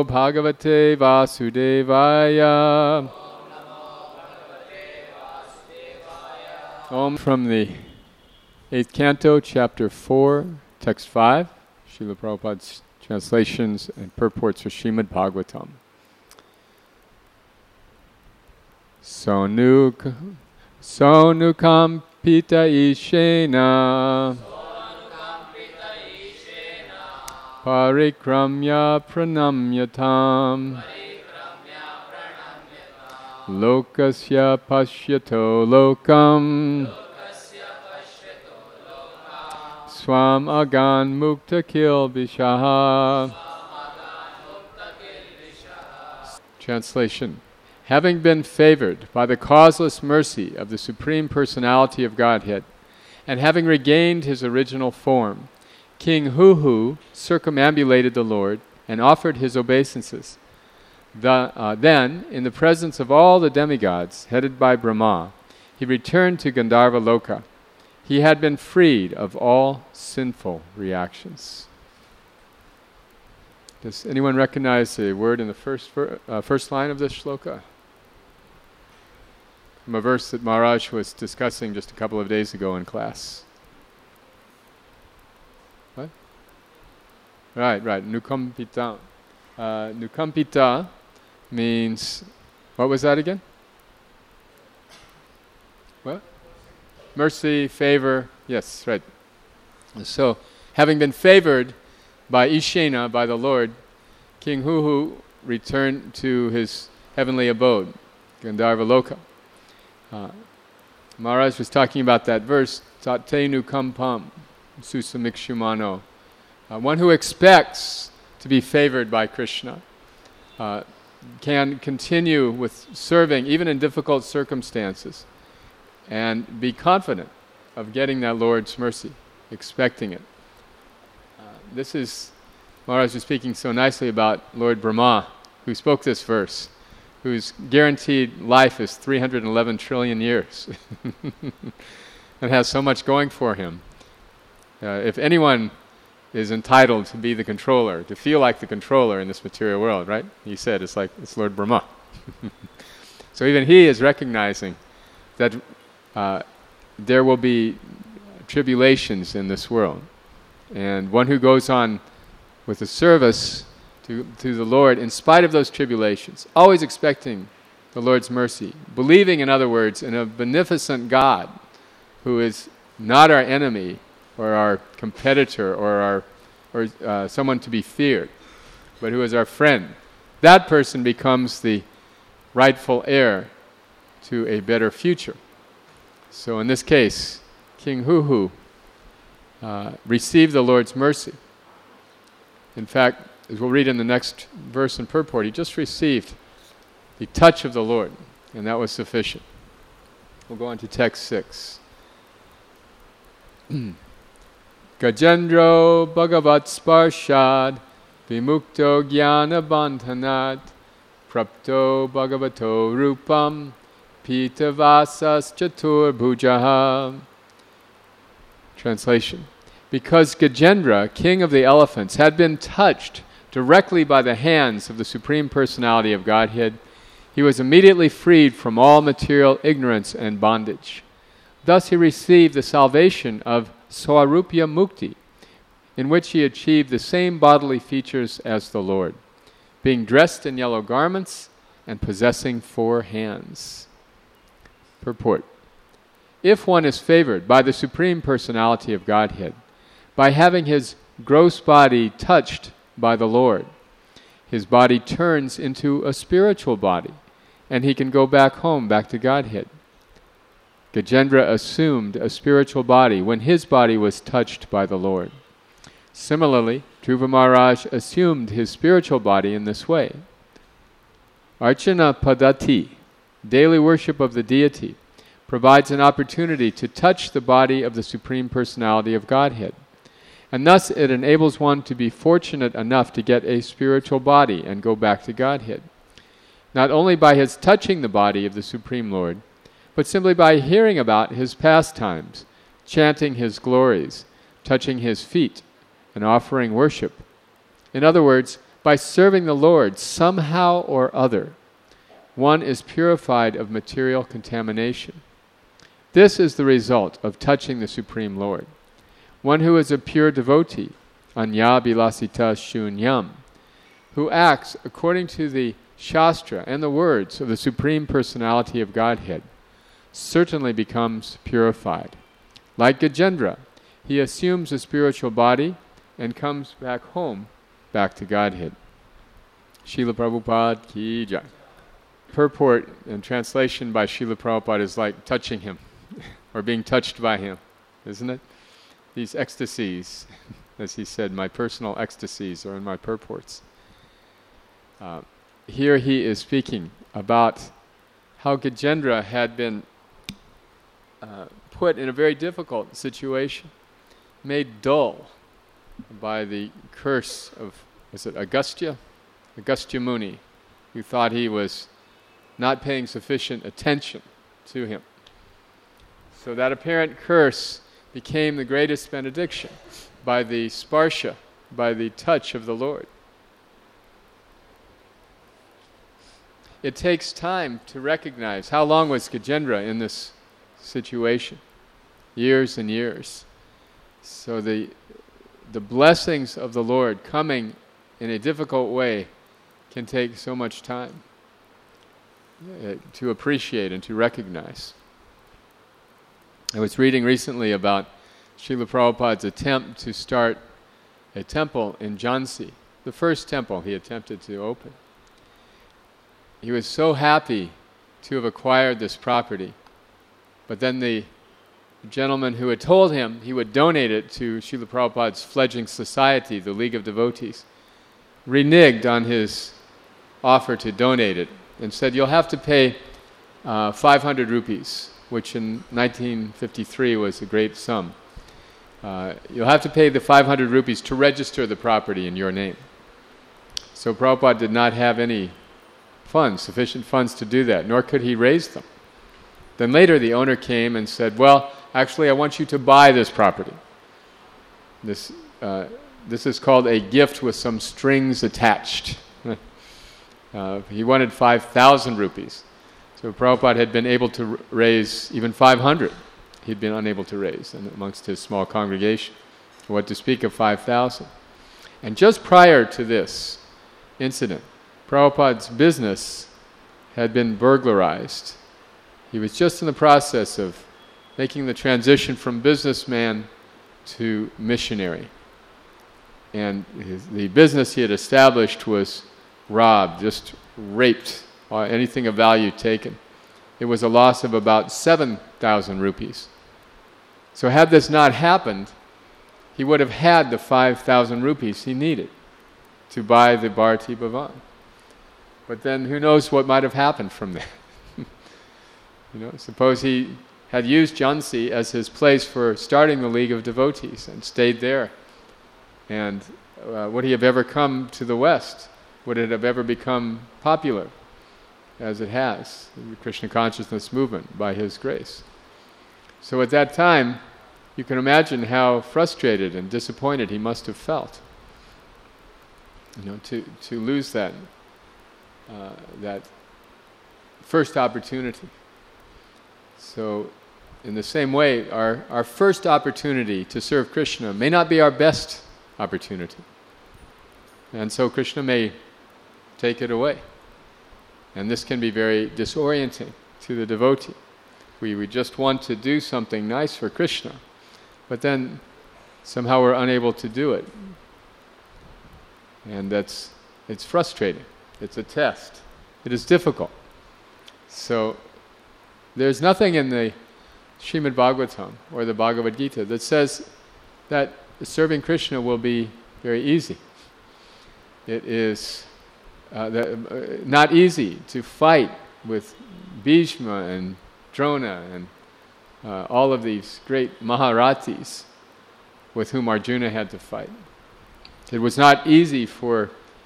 Namo Bhagavate Vasudevaya. Om from the 8th Canto, Chapter 4, Text 5, Srila Prabhupada's translations and purports for Srimad Bhagavatam. Sonukam pita ishena parikramya pranamyatam lokasya pashyato lokam swam agan mukta kilbishaha. Translation. Having been favored by the causeless mercy of the Supreme Personality of Godhead, and having regained his original form, King Huhu circumambulated the Lord and offered his obeisances. Then, in the presence of all the demigods, headed by Brahma, he returned to Gandharva Loka. He had been freed of all sinful reactions. Does anyone recognize the word in the first line of this shloka? From a verse that Maharaj was discussing just a couple of days ago in class. What? Right. Nukampita. Nukampita means, what was that again? What? Mercy, favor. Yes, right. So, having been favored by Ishena, by the Lord, King Huhu returned to his heavenly abode, Gandharva Loka. Maharaj was talking about that verse, Tatenu Kampam Susamikshumano. One who expects to be favored by Krishna can continue with serving even in difficult circumstances and be confident of getting that Lord's mercy, expecting it. This is, Maharaj was speaking so nicely about Lord Brahma, who spoke this verse, whose guaranteed life is 311 trillion years and has so much going for him. If anyone is entitled to be the controller, to feel like the controller in this material world, right? He said it's Lord Brahma. So even he is recognizing that there will be tribulations in this world. And one who goes on with the service to the Lord, in spite of those tribulations, always expecting the Lord's mercy, believing, in other words, in a beneficent God who is not our enemy or our competitor or someone to be feared, but who is our friend. That person becomes the rightful heir to a better future. So in this case, King Huhu received the Lord's mercy. In fact, as we'll read in the next verse and purport, he just received the touch of the Lord, and that was sufficient. We'll go on to text 6. Gajendro Bhagavat Sparshad Vimukto Jnana Bandhanat Prapto Bhagavato Rupam Pitavasas Chatur Bhujaha. Translation. Because Gajendra, king of the elephants, had been touched directly by the hands of the Supreme Personality of Godhead, he was immediately freed from all material ignorance and bondage. Thus he received the salvation of Swarupya Mukti, in which he achieved the same bodily features as the Lord, being dressed in yellow garments and possessing 4 hands. Purport. If one is favored by the Supreme Personality of Godhead, by having his gross body touched by the Lord, his body turns into a spiritual body, and he can go back home, back to Godhead. Gajendra assumed a spiritual body when his body was touched by the Lord. Similarly, Dhruva Maharaj assumed his spiritual body in this way. Archana Padati, daily worship of the deity, provides an opportunity to touch the body of the Supreme Personality of Godhead. And thus it enables one to be fortunate enough to get a spiritual body and go back to Godhead. Not only by his touching the body of the Supreme Lord, but simply by hearing about his pastimes, chanting his glories, touching his feet, and offering worship. In other words, by serving the Lord somehow or other, one is purified of material contamination. This is the result of touching the Supreme Lord. One who is a pure devotee, anya bilasita shunyam, who acts according to the Shastra and the words of the Supreme Personality of Godhead, certainly becomes purified. Like Gajendra, he assumes a spiritual body and comes back home, back to Godhead. Srila Prabhupada ki jai. Purport and translation by Srila Prabhupada is like touching him, or being touched by him, isn't it? These ecstasies, as he said, my personal ecstasies are in my purports. Here he is speaking about how Gajendra had been put in a very difficult situation, made dull by the curse of, was it Agastya? Agastya Muni, who thought he was not paying sufficient attention to him. So that apparent curse became the greatest benediction by the sparsha, by the touch of the Lord. It takes time to recognize. How long was Gajendra in this situation? Years and years. So the blessings of the Lord coming in a difficult way can take so much time to appreciate and to recognize. I was reading recently about Srila Prabhupada's attempt to start a temple in Jhansi, the first temple he attempted to open. He was so happy to have acquired this property, but then the gentleman who had told him he would donate it to Srila Prabhupada's fledgling society, the League of Devotees, reneged on his offer to donate it and said, you'll have to pay 500 rupees, which in 1953 was a great sum. You'll have to pay the 500 rupees to register the property in your name. So Prabhupada did not have any funds, sufficient funds to do that, nor could he raise them. Then later the owner came and said, well, actually I want you to buy this property. This is called a gift with some strings attached. He wanted 5,000 rupees. So Prabhupada had been able to raise even 500. He'd been unable to raise amongst his small congregation. What to speak of 5,000. And just prior to this incident, Prabhupada's business had been burglarized. He was just in the process of making the transition from businessman to missionary. And the business he had established was robbed, just raped, or anything of value taken. It was a loss of about 7,000 rupees. So had this not happened, he would have had the 5,000 rupees he needed to buy the Bharati Bhavan. But then who knows what might have happened from that. Suppose he had used Jhansi as his place for starting the League of Devotees and stayed there. And would he have ever come to the West? Would it have ever become popular as it has, the Krishna consciousness movement, by his grace? So at that time, you can imagine how frustrated and disappointed he must have felt. To lose that first opportunity. So, in the same way, our first opportunity to serve Krishna may not be our best opportunity. And so Krishna may take it away. And this can be very disorienting to the devotee. We just want to do something nice for Krishna, but then somehow we're unable to do it. And it's frustrating. It's a test. It is difficult. So there's nothing in the Srimad Bhagavatam or the Bhagavad Gita that says that serving Krishna will be very easy. It is not easy to fight with Bhishma and Drona and all of these great Maharathis with whom Arjuna had to fight. It was not easy for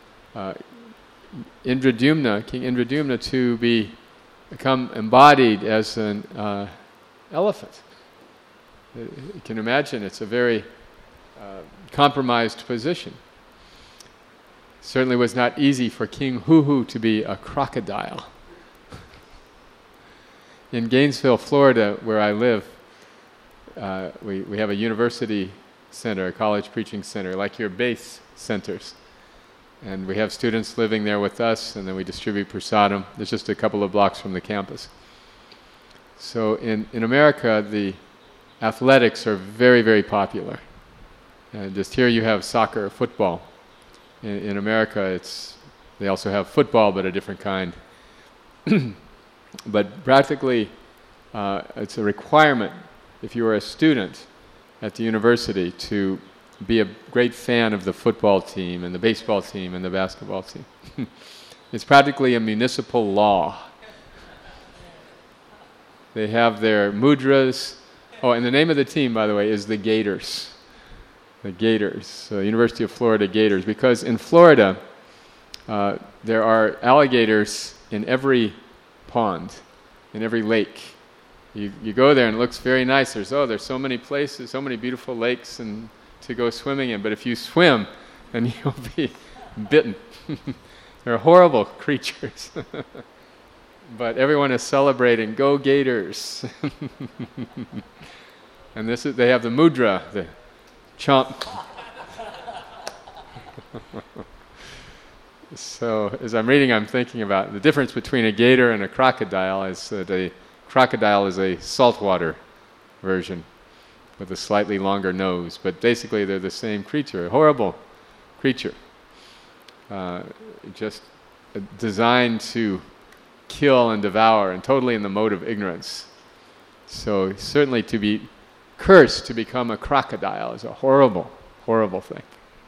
Indradyumna, King Indradyumna, to become embodied as an elephant. You can imagine it's a very compromised position. certainly was not easy for King Huhu to be a crocodile. In Gainesville, Florida, where I live, we have a university center, a college preaching center, like your base centers. And we have students living there with us, and then we distribute prasadam. There's just a couple of blocks from the campus. So in America, the athletics are very, very popular. And just here you have soccer, football. In America, they also have football, but a different kind. But practically, it's a requirement, if you are a student at the university, to be a great fan of the football team and the baseball team and the basketball team. It's practically a municipal law. They have their mudras. Oh, and the name of the team, by the way, is the Gators. The Gators, University of Florida Gators. Because in Florida, there are alligators in every pond, in every lake. You go there and it looks very nice. There's so many places, so many beautiful lakes and to go swimming in. But if you swim, then you'll be bitten. They're horrible creatures. But everyone is celebrating, go Gators. And they have the mudra, the chomp. So as I'm reading, I'm thinking about the difference between a gator and a crocodile is that a crocodile is a saltwater version with a slightly longer nose, but basically they're the same creature, a horrible creature, just designed to kill and devour, and totally in the mode of ignorance. So certainly to be cursed to become a crocodile is a horrible, horrible thing.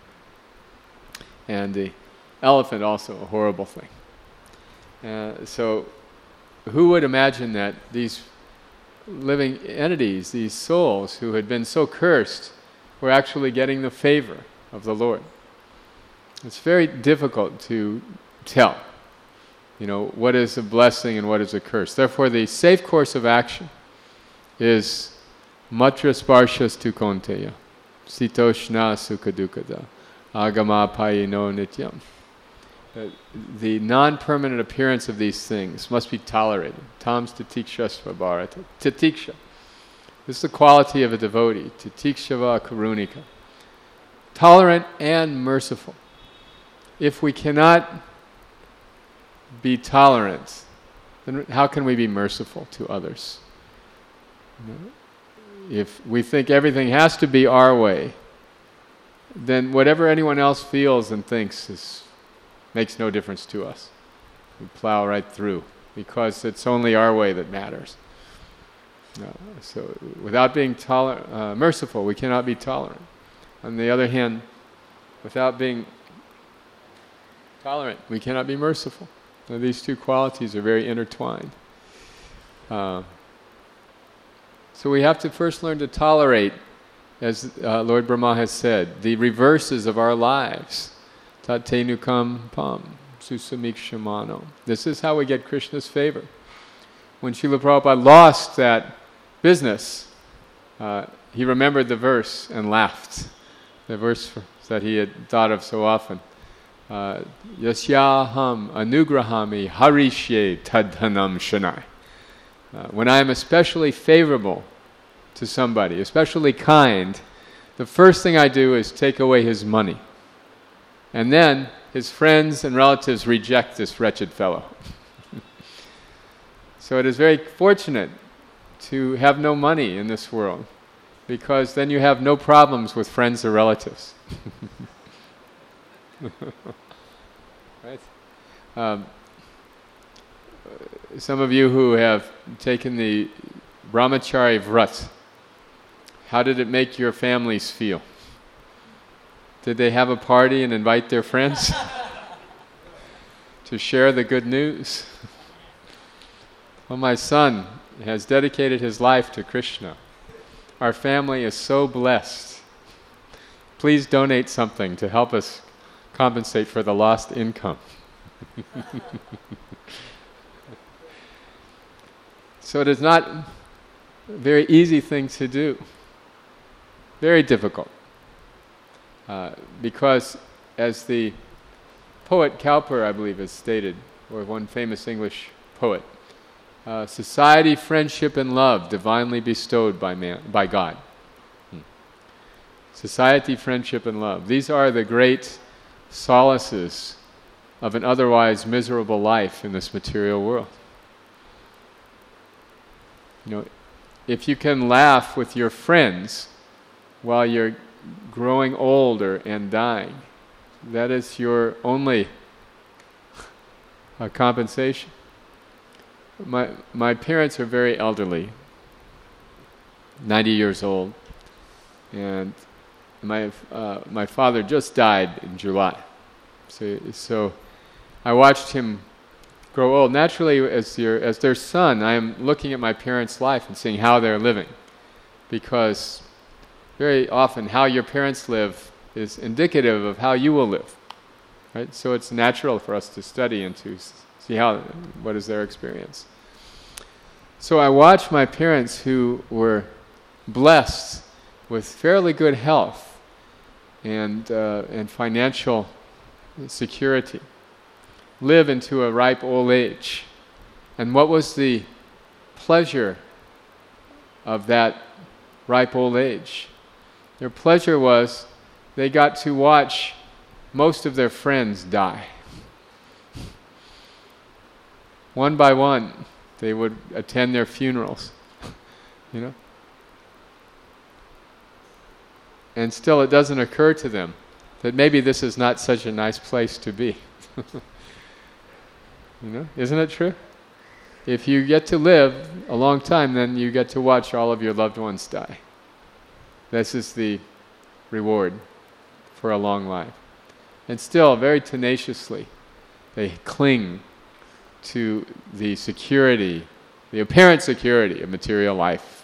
And the elephant also a horrible thing. So who would imagine that these living entities, these souls who had been so cursed, were actually getting the favor of the Lord? It's very difficult to tell, what is a blessing and what is a curse. Therefore, the safe course of action is matra sparshas tu konteya, sitoshna sukadukada, agama payino nityam. The non-permanent appearance of these things must be tolerated. Tams titikshasva bharata. Titiksha. This is the quality of a devotee. Titikshava karunika. Tolerant and merciful. If we cannot be tolerant, then how can we be merciful to others? If we think everything has to be our way, then whatever anyone else feels and thinks makes no difference to us. We plow right through because it's only our way that matters. So without being merciful, we cannot be tolerant. On the other hand, without being tolerant, we cannot be merciful. Now, these two qualities are very intertwined. So we have to first learn to tolerate, as Lord Brahma has said, the reverses of our lives. Tatenukam pam susamikshimano. This is how we get Krishna's favor. When Srila Prabhupada lost that business, he remembered the verse and laughed. The verse that he had thought of so often. Yasyaham anugrahami harishye tadhanam shanai. When I am especially favorable to somebody, especially kind, the first thing I do is take away his money. And then his friends and relatives reject this wretched fellow. So it is very fortunate to have no money in this world, because then you have no problems with friends or relatives. Right? Some of you who have taken the Brahmachari Vrat, how did it make your families feel? Did they have a party and invite their friends to share the good news? Well, my son has dedicated his life to Krishna. Our family is so blessed. Please donate something to help us compensate for the lost income. So it is not a very easy thing to do. Very difficult. Because as the poet Cowper, I believe, has stated, or one famous English poet, society, friendship, and love divinely bestowed by God. Society, friendship, and love. These are the great solaces of an otherwise miserable life in this material world. If you can laugh with your friends while you're growing older and dying, that is your only compensation. My parents are very elderly, 90 years old, and my father just died in July. So I watched him grow old. Naturally, as their son, I am looking at my parents' life and seeing how they're living, because very often how your parents live is indicative of how you will live, right? So it's natural for us to study and to see what is their experience. So I watched my parents, who were blessed with fairly good health and financial security, live into a ripe old age. And what was the pleasure of that ripe old age? Their pleasure was they got to watch most of their friends die. One by one, they would attend their funerals, And still it doesn't occur to them that maybe this is not such a nice place to be. Isn't it true? If you get to live a long time, then you get to watch all of your loved ones die. This is the reward for a long life. And still, very tenaciously, they cling to the security, the apparent security of material life.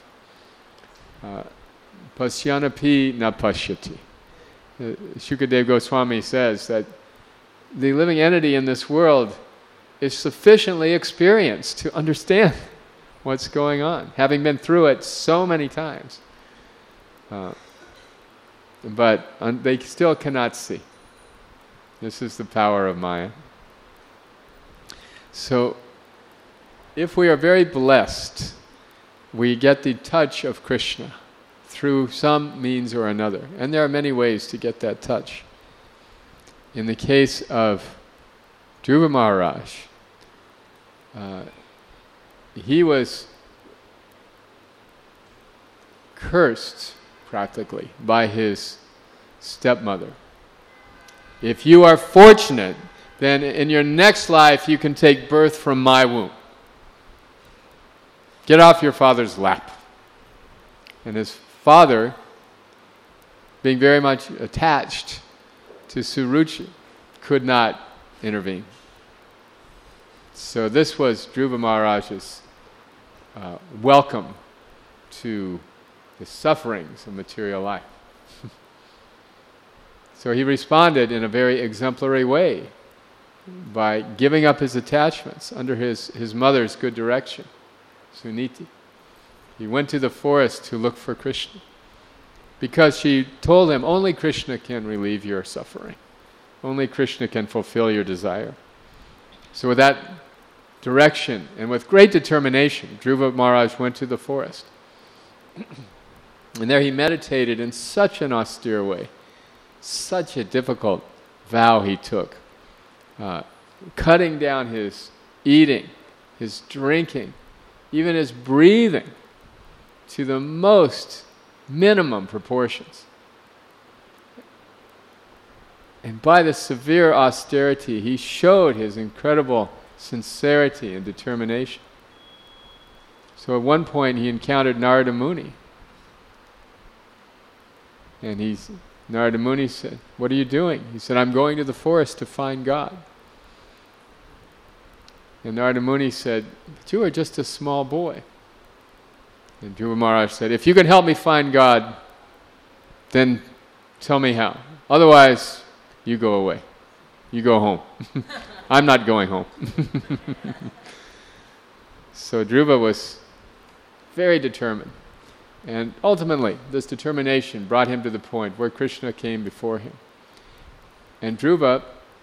Pasyanapi na pashyati. Shukadeva Goswami says that the living entity in this world is sufficiently experienced to understand what's going on, having been through it so many times. But they still cannot see. This is the power of Maya. So, if we are very blessed, we get the touch of Krishna through some means or another. And there are many ways to get that touch. In the case of Dhruva Maharaj, he was cursed, practically, by his stepmother. If you are fortunate, then in your next life you can take birth from my womb. Get off your father's lap. And his father, being very much attached to Suruchi, could not intervene. So this was Dhruva Maharaj's welcome to the sufferings of material life. So he responded in a very exemplary way by giving up his attachments under his mother's good direction, Suniti. He went to the forest to look for Krishna because she told him, only Krishna can relieve your suffering. Only Krishna can fulfill your desire. So with that direction and with great determination, Dhruva Maharaj went to the forest. And there he meditated in such an austere way, such a difficult vow he took, cutting down his eating, his drinking, even his breathing to the most minimum proportions. And by the severe austerity, he showed his incredible sincerity and determination. So at one point he encountered Narada Muni. And Narada Muni said, "What are you doing?" He said, "I'm going to the forest to find God." And Narada Muni said, "But you are just a small boy." And Dhruva Maharaj said, "If you can help me find God, then tell me how. Otherwise, you go away. You go home. I'm not going home." So Dhruva was very determined. And ultimately, this determination brought him to the point where Krishna came before him. And Dhruva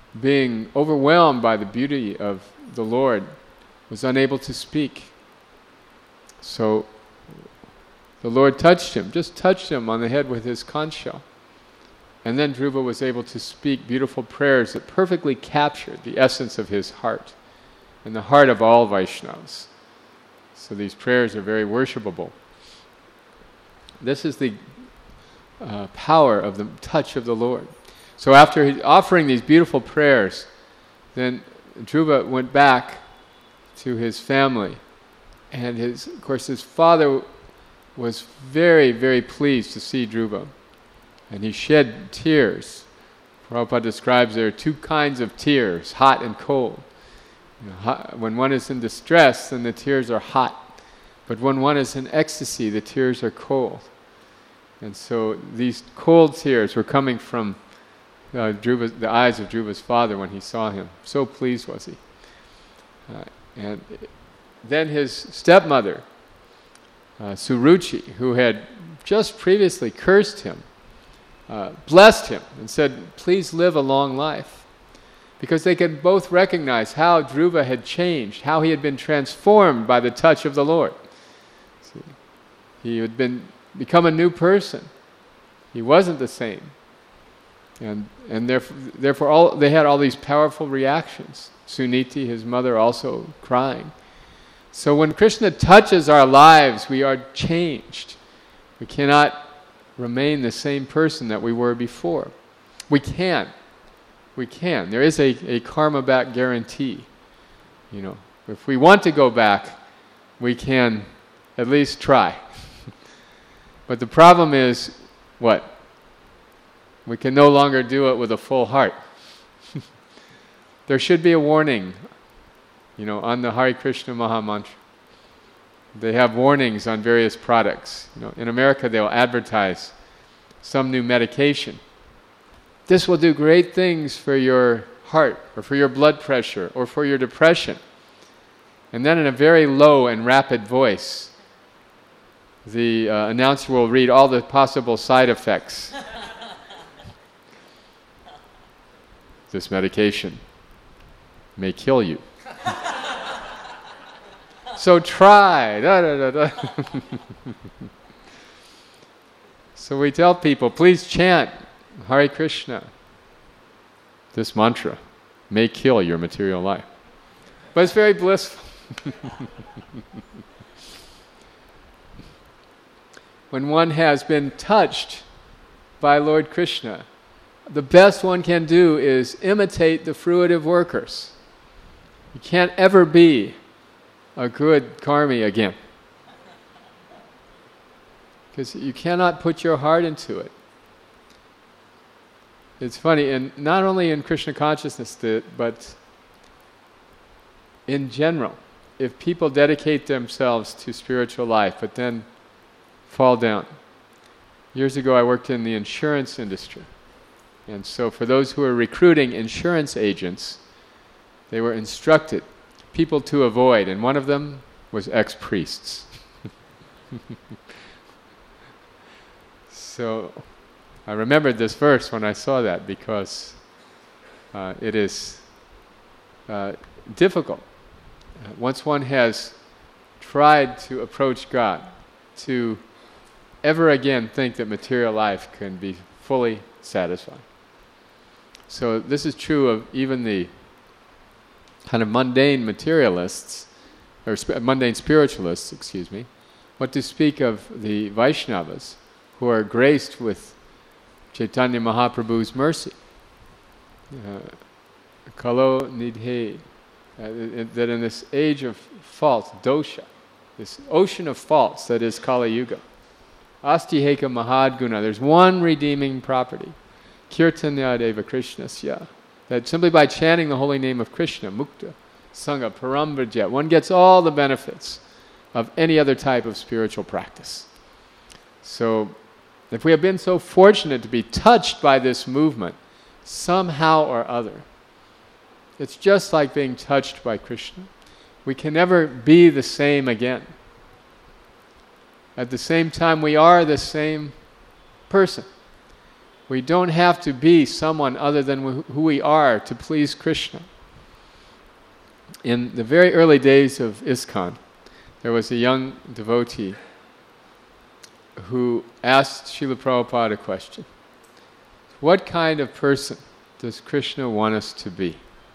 being overwhelmed by the beauty of the Lord, was unable to speak. So the Lord touched him, just touched him on the head with his conch shell. And then Dhruva was able to speak beautiful prayers that perfectly captured the essence of his heart and the heart of all Vaishnavas. So these prayers are very worshipable. This is the power of the touch of the Lord. So after offering these beautiful prayers, then Dhruva went back to his family. And of course his father was very, very pleased to see Dhruva. And he shed tears. Prabhupada describes there are two kinds of tears, hot and cold. When one is in distress, then the tears are hot. But when one is in ecstasy, the tears are cold. And so these cold tears were coming from the eyes of Dhruva's father when he saw him. So pleased was he. And then his stepmother, Suruchi, who had just previously cursed him, blessed him and said, "Please live a long life." Because they could both recognize how Dhruva had changed, how he had been transformed by the touch of the Lord. See, he had become a new person. He wasn't the same. And therefore they had all these powerful reactions. Suniti, his mother, also crying. So when Krishna touches our lives, we are changed. We cannot remain the same person that we were before. We can. There is a karma back guarantee. If we want to go back, we can at least try. But the problem is, what? We can no longer do it with a full heart. There should be a warning, on the Hare Krishna Maha Mantra. They have warnings on various products. In America, they'll advertise some new medication. This will do great things for your heart, or for your blood pressure, or for your depression. And then in a very low and rapid voice, the announcer will read all the possible side effects. This medication may kill you. So try. Da, da, da, da. So we tell people, please chant Hare Krishna. This mantra may kill your material life. But it's very blissful. When one has been touched by Lord Krishna, the best one can do is imitate the fruitive workers. You can't ever be a good karmi again. Because you cannot put your heart into it. It's funny, and not only in Krishna consciousness, but in general, if people dedicate themselves to spiritual life, but then fall down. Years ago I worked in the insurance industry. And so for those who were recruiting insurance agents, they were instructed people to avoid, and one of them was ex-priests. So I remembered this verse when I saw that, because it is difficult. Once one has tried to approach God, to ever again think that material life can be fully satisfying. So this is true of even the kind of mundane materialists, or mundane spiritualists, what to speak of the Vaishnavas, who are graced with Chaitanya Mahaprabhu's mercy. Kalo nidhe, that in this age of faults, dosha, this ocean of faults that is Kali Yuga, Astiheka Mahadguna, there's one redeeming property, Kirtanya Deva Krishnasya, that simply by chanting the holy name of Krishna, Mukta, Sangha, Parambraja, one gets all the benefits of any other type of spiritual practice. So, if we have been so fortunate to be touched by this movement, somehow or other, it's just like being touched by Krishna. We can never be the same again. At the same time, we are the same person. We don't have to be someone other than who we are to please Krishna. In the very early days of ISKCON, there was a young devotee who asked Srila Prabhupada a question. What kind of person does Krishna want us to be?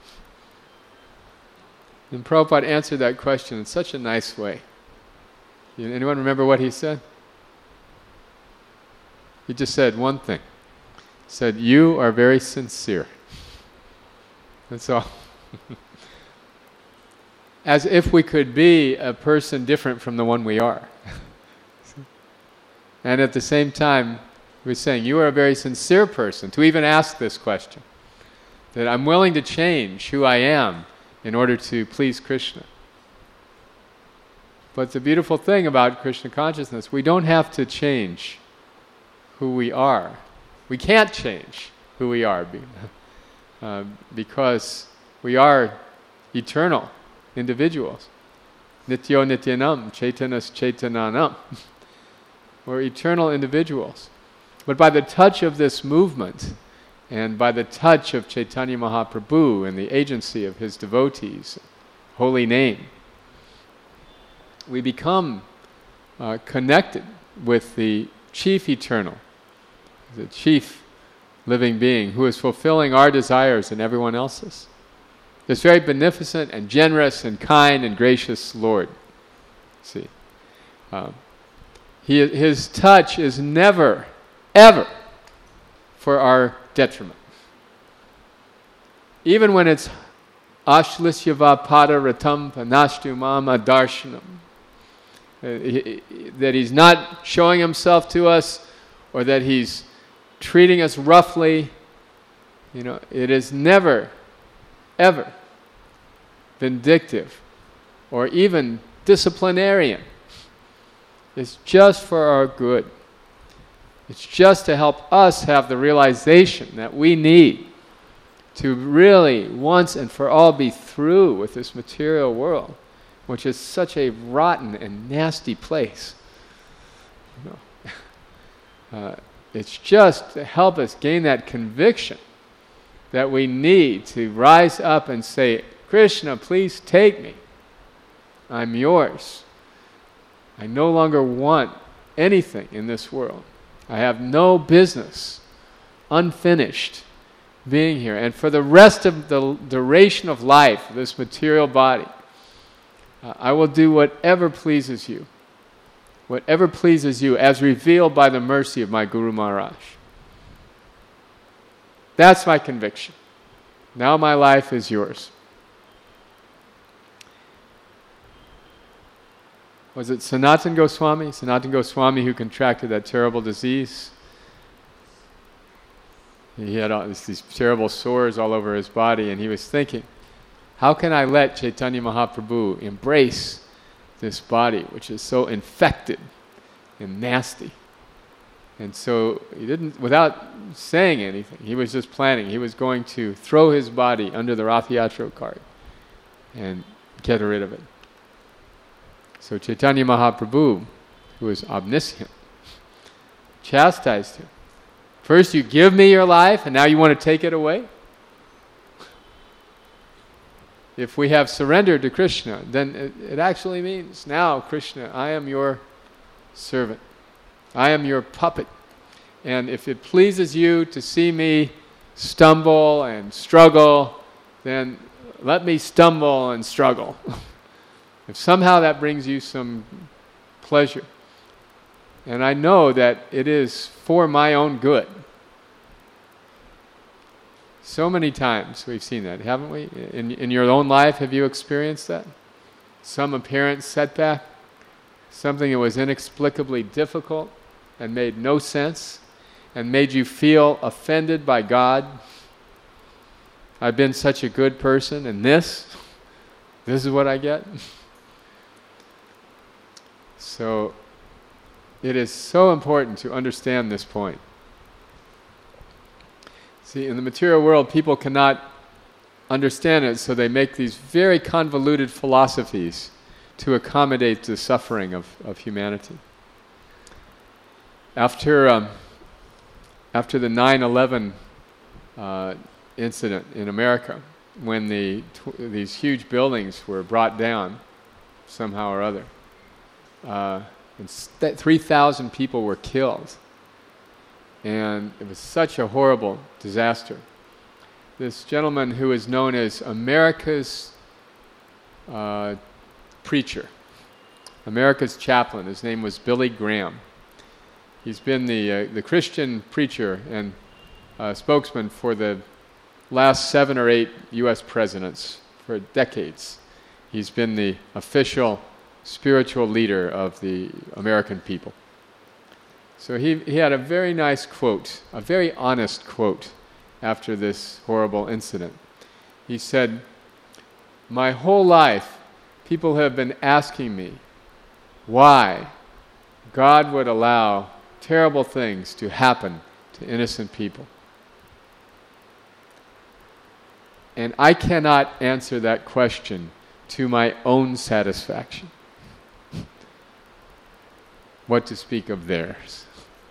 And Prabhupada answered that question in such a nice way. Anyone remember what he said? He just said one thing. He said, "You are very sincere." That's all. As if we could be a person different from the one we are. And at the same time, we're saying, you are a very sincere person to even ask this question. That I'm willing to change who I am in order to please Krishna. But the beautiful thing about Krishna consciousness, we don't have to change who we are. We can't change who we are because we are eternal individuals. Nityo nityanam, chaitanas chaitananam. We're eternal individuals. But by the touch of this movement, and by the touch of Chaitanya Mahaprabhu and the agency of his devotees, holy name, we become connected with the chief eternal, the chief living being who is fulfilling our desires and everyone else's. This very beneficent and generous and kind and gracious Lord. See, his touch is never, ever for our detriment. Even when it's ashlisyava pada ratam panashtu mama darshanam, that he's not showing himself to us or that he's treating us roughly, it is never, ever vindictive or even disciplinarian. It's just for our good. It's just to help us have the realization that we need to really once and for all be through with this material world, which is such a rotten and nasty place. It's just to help us gain that conviction that we need to rise up and say, Krishna, please take me. I'm yours. I no longer want anything in this world. I have no business, unfinished, being here. And for the rest of the duration of life, this material body, I will do whatever pleases you. Whatever pleases you, as revealed by the mercy of my Guru Maharaj. That's my conviction. Now my life is yours. Was it Sanatana Goswami? Sanatana Goswami who contracted that terrible disease. He had these terrible sores all over his body, and he was thinking, how can I let Chaitanya Mahaprabhu embrace this body which is so infected and nasty? And so he didn't, without saying anything, he was just planning. He was going to throw his body under the Rath Yatra cart and get rid of it. So Chaitanya Mahaprabhu, who is omniscient, chastised him. First you give me your life, and now you want to take it away? If we have surrendered to Krishna, then it actually means, now Krishna, I am your servant. I am your puppet. And if it pleases you to see me stumble and struggle, then let me stumble and struggle. If somehow that brings you some pleasure, and I know that it is for my own good. So many times we've seen that, haven't we? In your own life, have you experienced that? Some apparent setback, something that was inexplicably difficult and made no sense and made you feel offended by God. I've been such a good person, and this is what I get. So it is so important to understand this point. See, in the material world, people cannot understand it, so they make these very convoluted philosophies to accommodate the suffering of humanity. After after the 9/11 incident in America, when these huge buildings were brought down somehow or other, and 3,000 people were killed, and it was such a horrible disaster. This gentleman who is known as America's preacher, America's chaplain, his name was Billy Graham. He's been the Christian preacher and spokesman for the last 7 or 8 U.S. presidents for decades. He's been the official spiritual leader of the American people. So he had a very nice quote, a very honest quote after this horrible incident. He said, "My whole life, people have been asking me why God would allow terrible things to happen to innocent people. And I cannot answer that question to my own satisfaction. What to speak of theirs.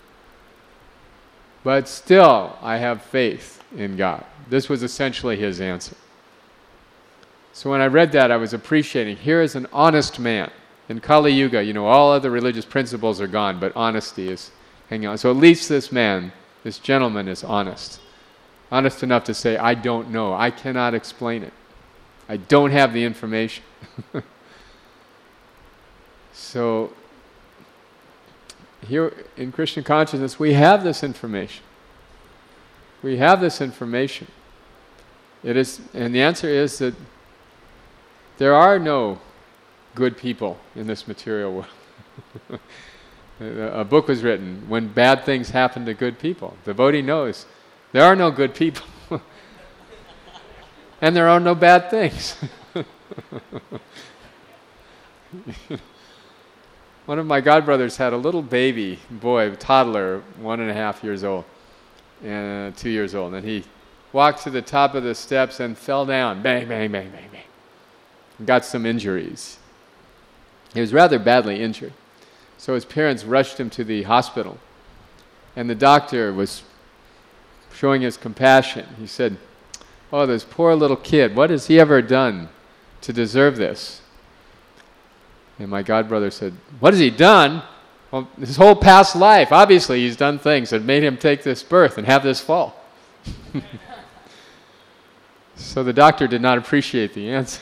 But still, I have faith in God." This was essentially his answer. So when I read that, I was appreciating, here is an honest man. In Kali Yuga, all other religious principles are gone, but honesty is hanging on. So at least this man, this gentleman, is honest. Honest enough to say, I don't know. I cannot explain it. I don't have the information. So here in Krishna consciousness, we have this information. We have this information. And the answer is that there are no good people in this material world. A book was written, When Bad Things Happen to Good People. The devotee knows there are no good people. And there are no bad things. One of my godbrothers had a little baby boy, a toddler, 1.5 years old, and 2 years old. And he walked to the top of the steps and fell down. Bang, bang, bang, bang, bang. And got some injuries. He was rather badly injured. So his parents rushed him to the hospital. And the doctor was showing his compassion. He said, "Oh, this poor little kid, what has he ever done to deserve this?" And my godbrother said, "What has he done? Well, his whole past life, obviously he's done things that made him take this birth and have this fall." So the doctor did not appreciate the answer.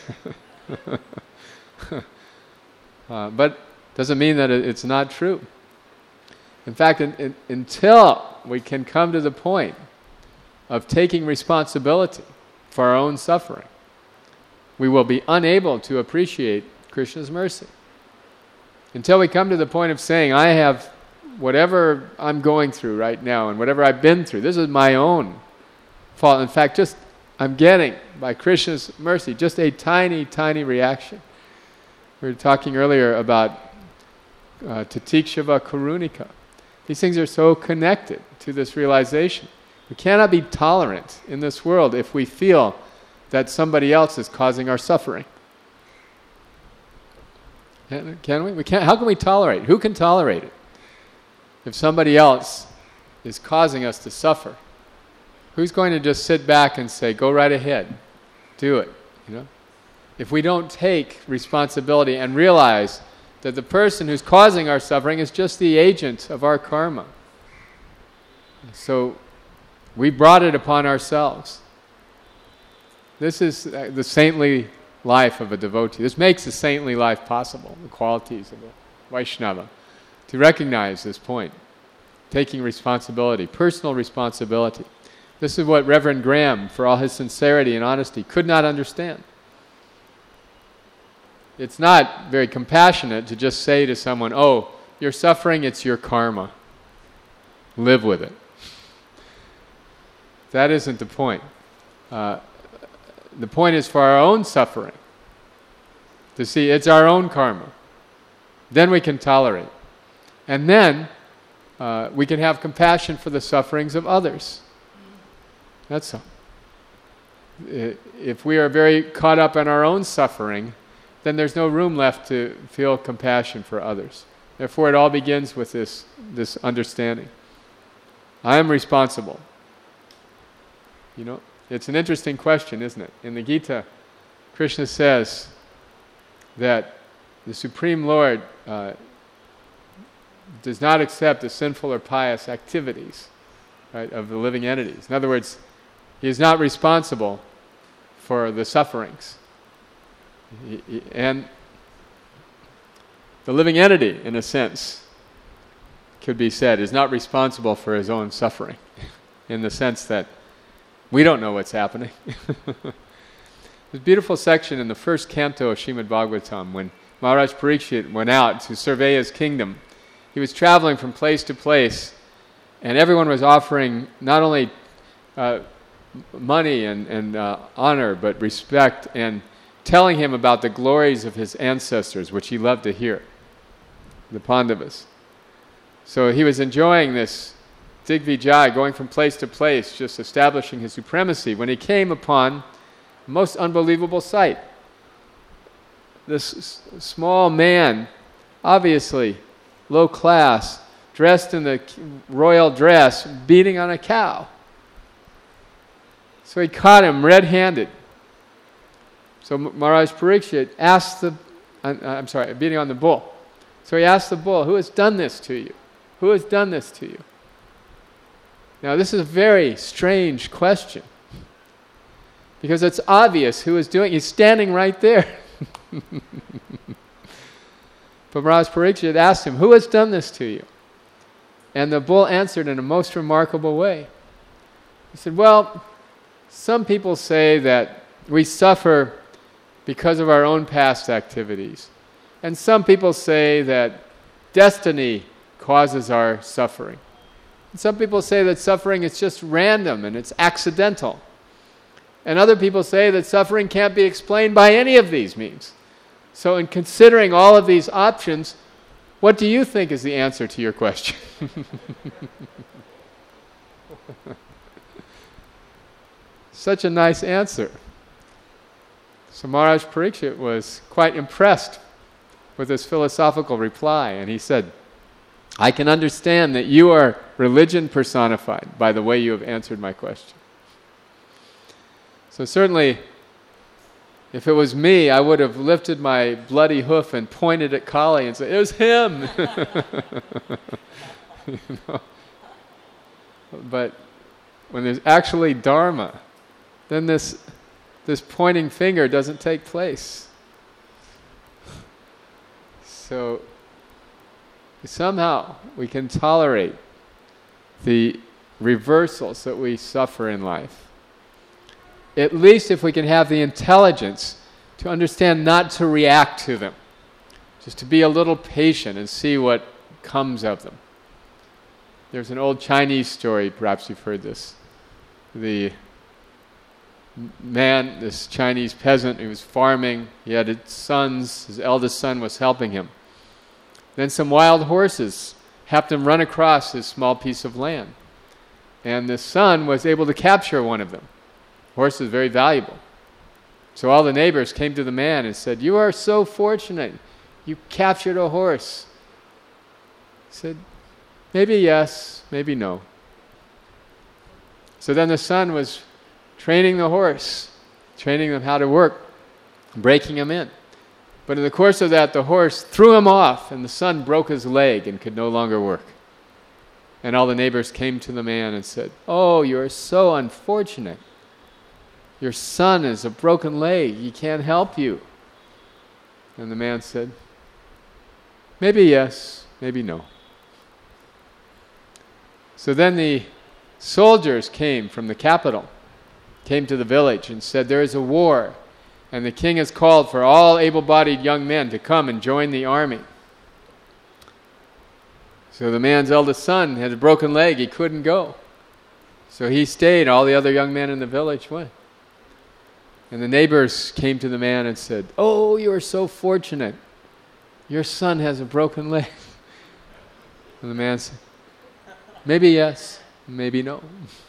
But doesn't mean that it's not true. In fact, until we can come to the point of taking responsibility for our own suffering, we will be unable to appreciate Krishna's mercy. Until we come to the point of saying, I have whatever I'm going through right now and whatever I've been through, this is my own fault. In fact, I'm getting, by Krishna's mercy, just a tiny, tiny reaction. We were talking earlier about Tatikshava Karunika. These things are so connected to this realization. We cannot be tolerant in this world if we feel that somebody else is causing our suffering. Can we? We can't. How can we tolerate? Who can tolerate it? If somebody else is causing us to suffer, who's going to just sit back and say, "Go right ahead, do it"? If we don't take responsibility and realize that the person who's causing our suffering is just the agent of our karma. So we brought it upon ourselves. This is the saintly life of a devotee. This makes the saintly life possible, the qualities of a Vaishnava. To recognize this point, taking responsibility, personal responsibility. This is what Reverend Graham, for all his sincerity and honesty, could not understand. It's not very compassionate to just say to someone, "Oh, you're suffering, it's your karma. Live with it." That isn't the point. The point is for our own suffering, to see it's our own karma. Then we can tolerate. And then we can have compassion for the sufferings of others. That's all. If we are very caught up in our own suffering, then there's no room left to feel compassion for others. Therefore, it all begins with this understanding. I am responsible. You know, it's an interesting question, isn't it? In the Gita, Krishna says that the Supreme Lord does not accept the sinful or pious activities, right, of the living entities. In other words, He is not responsible for the sufferings. And the living entity, in a sense, could be said, is not responsible for his own suffering, in the sense that we don't know what's happening. There's a beautiful section in the first canto of Srimad Bhagavatam when Maharaj Parikshit went out to survey his kingdom. He was traveling from place to place, and everyone was offering not only money and honor, but respect, and telling him about the glories of his ancestors, which he loved to hear, the Pandavas. So he was enjoying this Digvijaya, going from place to place, just establishing his supremacy, when he came upon a most unbelievable sight. This small man, obviously low class, dressed in the royal dress, beating on a cow. So he caught him red-handed. So Maharaj Parikshit asked beating on the bull. So he asked the bull, "Who has done this to you? Who has done this to you?" Now this is a very strange question, because it's obvious who is doing it. He's standing right there. But Maharaj Parikshit asked him, "Who has done this to you?" And the bull answered in a most remarkable way. He said, "Well, some people say that we suffer because of our own past activities. And some people say that destiny causes our suffering. And some people say that suffering is just random and it's accidental. And other people say that suffering can't be explained by any of these means. So in considering all of these options, what do you think is the answer to your question?" Such a nice answer. So Maharaj Parikshit was quite impressed with this philosophical reply, and he said, "I can understand that you are religion personified by the way you have answered my question." So certainly, if it was me, I would have lifted my bloody hoof and pointed at Kali and said, "It was him!" You know? But when there's actually Dharma, then this pointing finger doesn't take place. So somehow we can tolerate the reversals that we suffer in life. At least if we can have the intelligence to understand not to react to them, just to be a little patient and see what comes of them. There's an old Chinese story, perhaps you've heard this. The man, this Chinese peasant, he was farming, he had sons, his eldest son was helping him. Then some wild horses happened to run across this small piece of land. And the son was able to capture one of them. Horse is very valuable. So all the neighbors came to the man and said, "You are so fortunate. You captured a horse." He said, "Maybe yes, maybe no." So then the son was training the horse, training them how to work, breaking him in. But in the course of that, the horse threw him off, and the son broke his leg and could no longer work. And all the neighbors came to the man and said, "Oh, you are so unfortunate. Your son has a broken leg. He can't help you." And the man said, "Maybe yes, maybe no." So then the soldiers came from the capital, came to the village and said, "There is a war, and the king has called for all able-bodied young men to come and join the army." So the man's eldest son had a broken leg. He couldn't go. So he stayed. All the other young men in the village went. And the neighbors came to the man and said, "Oh, you are so fortunate. Your son has a broken leg." And the man said, "Maybe yes, maybe no."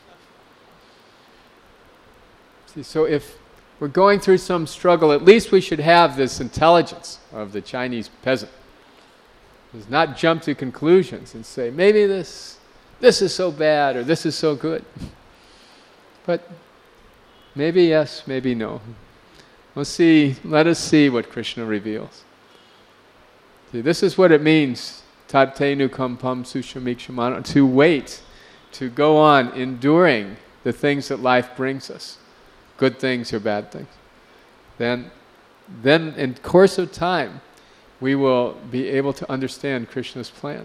See, so if we're going through some struggle, at least we should have this intelligence of the Chinese peasant. Does not jump to conclusions and say, "Maybe this, this is so bad or this is so good. But maybe yes, maybe no. We'll see. Let us see what Krishna reveals. See, this is what it means, tattenu kampam sushamikshumana, to wait, to go on enduring the things that life brings us, good things or bad things. Then in course of time, we will be able to understand Krishna's plan.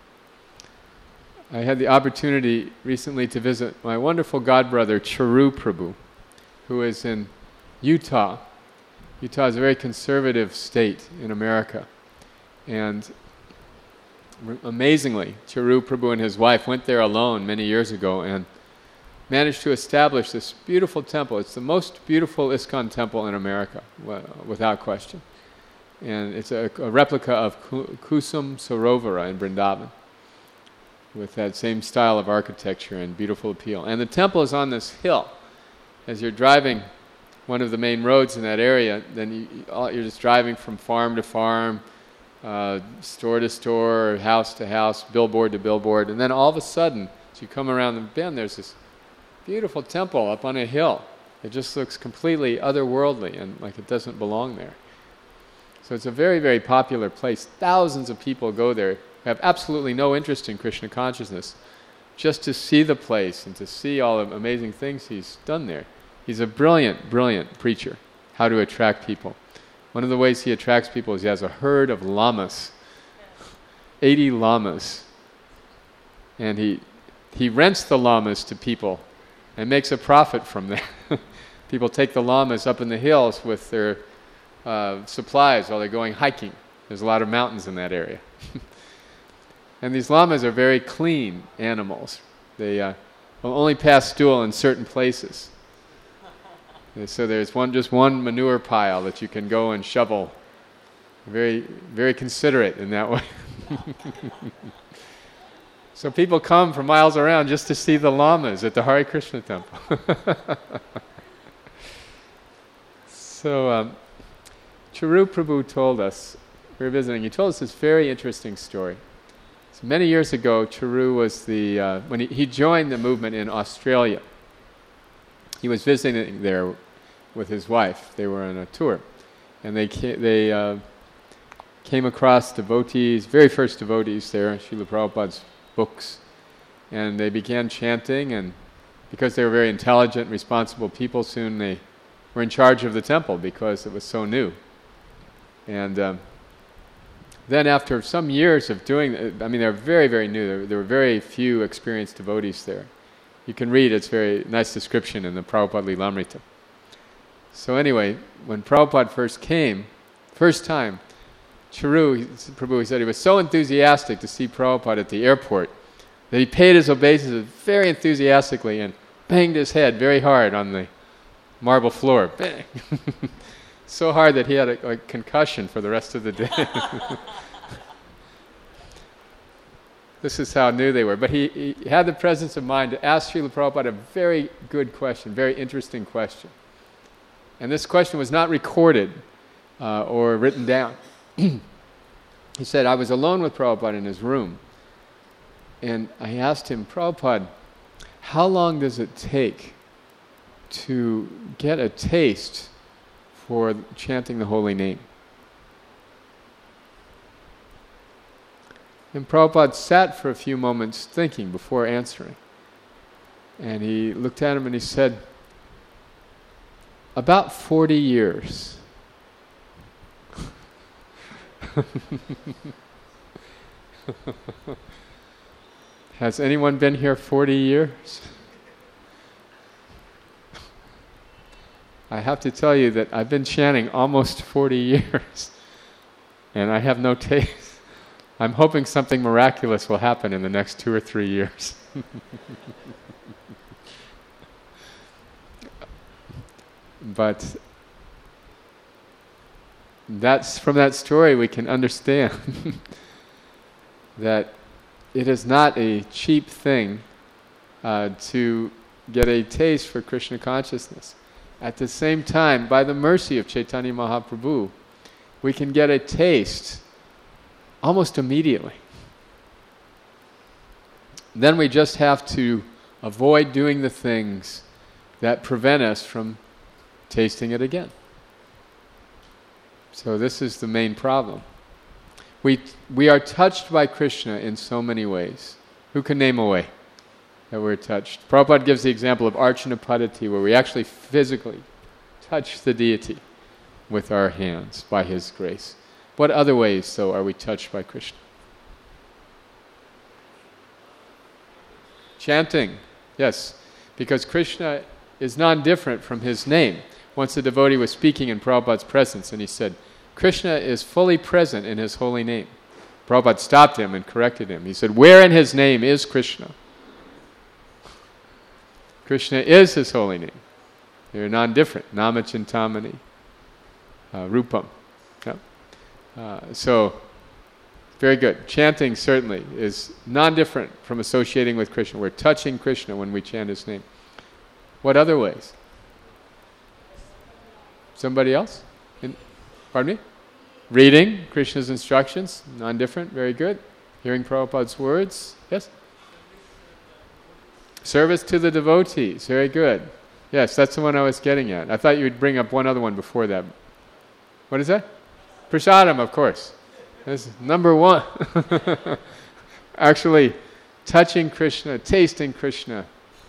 I had the opportunity recently to visit my wonderful godbrother, Charu Prabhu, who is in Utah. Utah is a very conservative state in America. And amazingly, Charu Prabhu and his wife went there alone many years ago and managed to establish this beautiful temple. It's the most beautiful ISKCON temple in America, without question. And it's a replica of Kusum Sarovara in Vrindavan, with that same style of architecture and beautiful appeal. And the temple is on this hill. As you're driving one of the main roads in that area, then you're just driving from farm to farm, store to store, house to house, billboard to billboard, and then all of a sudden, as you come around the bend, there's this beautiful temple up on a hill. It just looks completely otherworldly and like it doesn't belong there. So it's a very, very popular place. Thousands of people go there who have absolutely no interest in Krishna consciousness, just to see the place and to see all the amazing things he's done there. He's a brilliant, brilliant preacher, how to attract people. One of the ways he attracts people is he has a herd of llamas, 80 llamas. And he rents the llamas to people and makes a profit from that. People take the llamas up in the hills with their supplies while they're going hiking. There's a lot of mountains in that area. And these llamas are very clean animals. They will only pass stool in certain places. And so there's just one manure pile that you can go and shovel. Very, very considerate in that way. So people come from miles around just to see the llamas at the Hare Krishna temple. So Charu Prabhu told us, we were visiting, he told us this very interesting story. So many years ago, Charu was when he joined the movement in Australia. He was visiting there with his wife. They were on a tour. And they came across devotees, very first devotees there, Srila Prabhupada's books. And they began chanting, and because they were very intelligent, responsible people, soon they were in charge of the temple because it was so new. And then after some years of doing it, I mean, they were very, very new. There were very few experienced devotees there. You can read its very nice description in the Prabhupada Lilamrita. So anyway, when Prabhupada first time, Charu Prabhu, he said he was so enthusiastic to see Prabhupada at the airport that he paid his obeisance very enthusiastically and banged his head very hard on the marble floor. Bang! So hard that he had a concussion for the rest of the day. This is how new they were. But he had the presence of mind to ask Srila Prabhupada a very good question, very interesting question. And this question was not recorded or written down. He said, I was alone with Prabhupada in his room. And I asked him, Prabhupada, how long does it take to get a taste for chanting the holy name? And Prabhupada sat for a few moments thinking before answering. And he looked at him and he said, about 40 years. Has anyone been here 40 years? I have to tell you that I've been chanting almost 40 years and I have no taste. I'm hoping something miraculous will happen in the next 2 or 3 years. But from that story we can understand that it is not a cheap thing to get a taste for Krishna consciousness. At the same time, by the mercy of Chaitanya Mahaprabhu, we can get a taste almost immediately. then we just have to avoid doing the things that prevent us from tasting it again. So this is the main problem. We are touched by Krishna in so many ways. Who can name a way that we're touched? Prabhupada gives the example of Archana Padati, where we actually physically touch the deity with our hands by his grace. What other ways, though, are we touched by Krishna? Chanting, yes, because Krishna is non-different from his name. Once a devotee was speaking in Prabhupada's presence and he said, Krishna is fully present in his holy name. Prabhupada stopped him and corrected him. He said, where in his name is Krishna? Krishna is his holy name. They're non-different. Nama Chintamani, Rupam. Yeah. So, very good. Chanting certainly is non-different from associating with Krishna. We're touching Krishna when we chant his name. What other ways? Somebody else? Pardon me? Reading Krishna's instructions, non-different, very good. Hearing Prabhupada's words, yes? Service to the devotees, very good. Yes, that's the one I was getting at. I thought you would bring up one other one before that. What is that? Prasadam, of course. That's number one. Actually, touching Krishna, tasting Krishna.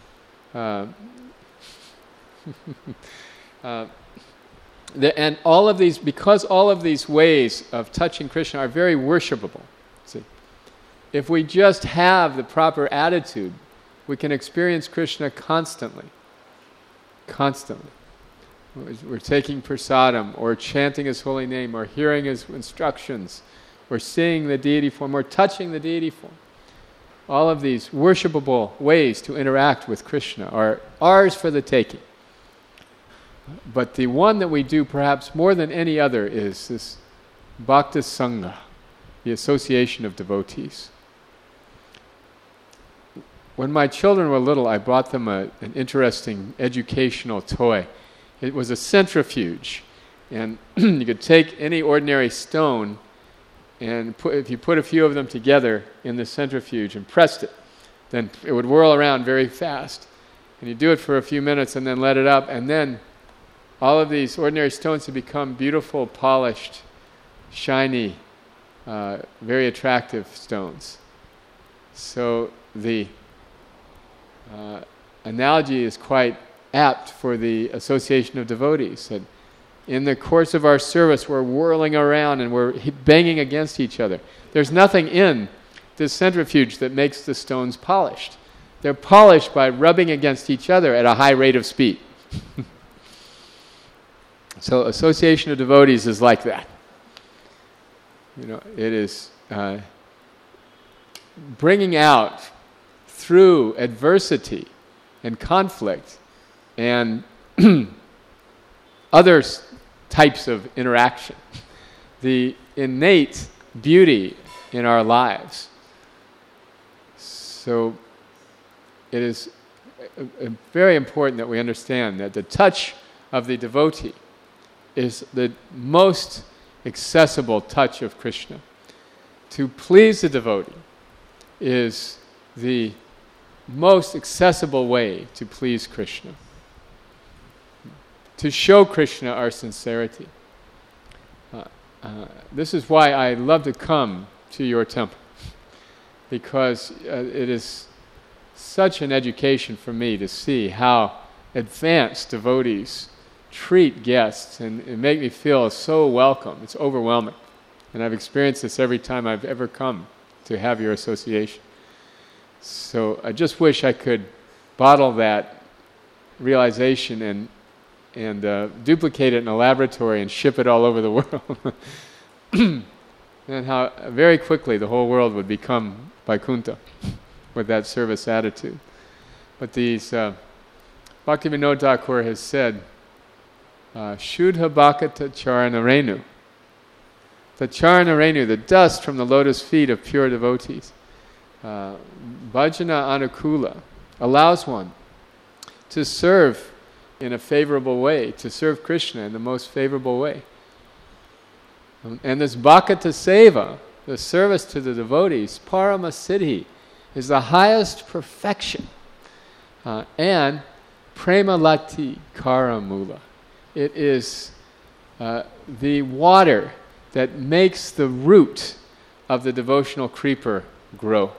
And all of these, because all of these ways of touching Krishna are very worshipable. See, if we just have the proper attitude, we can experience Krishna constantly. Constantly. We're taking prasadam, or chanting his holy name, or hearing his instructions, or seeing the deity form, or touching the deity form. All of these worshipable ways to interact with Krishna are ours for the taking. But the one that we do perhaps more than any other is this Bhakta Sangha, the association of devotees. When my children were little, I bought them an interesting educational toy. It was a centrifuge, and you could take any ordinary stone, and if you put a few of them together in the centrifuge and pressed it, then it would whirl around very fast. And you do it for a few minutes and then let it up, and then all of these ordinary stones have become beautiful, polished, shiny, very attractive stones. So the analogy is quite apt for the association of devotees. That in the course of our service, we're whirling around and we're banging against each other. There's nothing in this centrifuge that makes the stones polished. They're polished by rubbing against each other at a high rate of speed. So association of devotees is like that. You know, it is bringing out through adversity and conflict and other types of interaction the innate beauty in our lives. So it is very important that we understand that the touch of the devotee is the most accessible touch of Krishna. To please the devotee is the most accessible way to please Krishna. To show Krishna our sincerity. This is why I love to come to your temple, because it is such an education for me to see how advanced devotees treat guests, and it makes me feel so welcome. It's overwhelming. And I've experienced this every time I've ever come to have your association. So I just wish I could bottle that realization and duplicate it in a laboratory and ship it all over the world. And how very quickly the whole world would become Vaikuntha with that service attitude. But these Bhaktivinoda Thakur has said, Shuddha Bhakata Charanarenu. The Charanarenu, the dust from the lotus feet of pure devotees. Bhajana Anukula allows one to serve in a favorable way, to serve Krishna in the most favorable way. And this Bhakata Seva, the service to the devotees, Parama Siddhi, is the highest perfection. And prema lati karamula. It is the water that makes the root of the devotional creeper grow.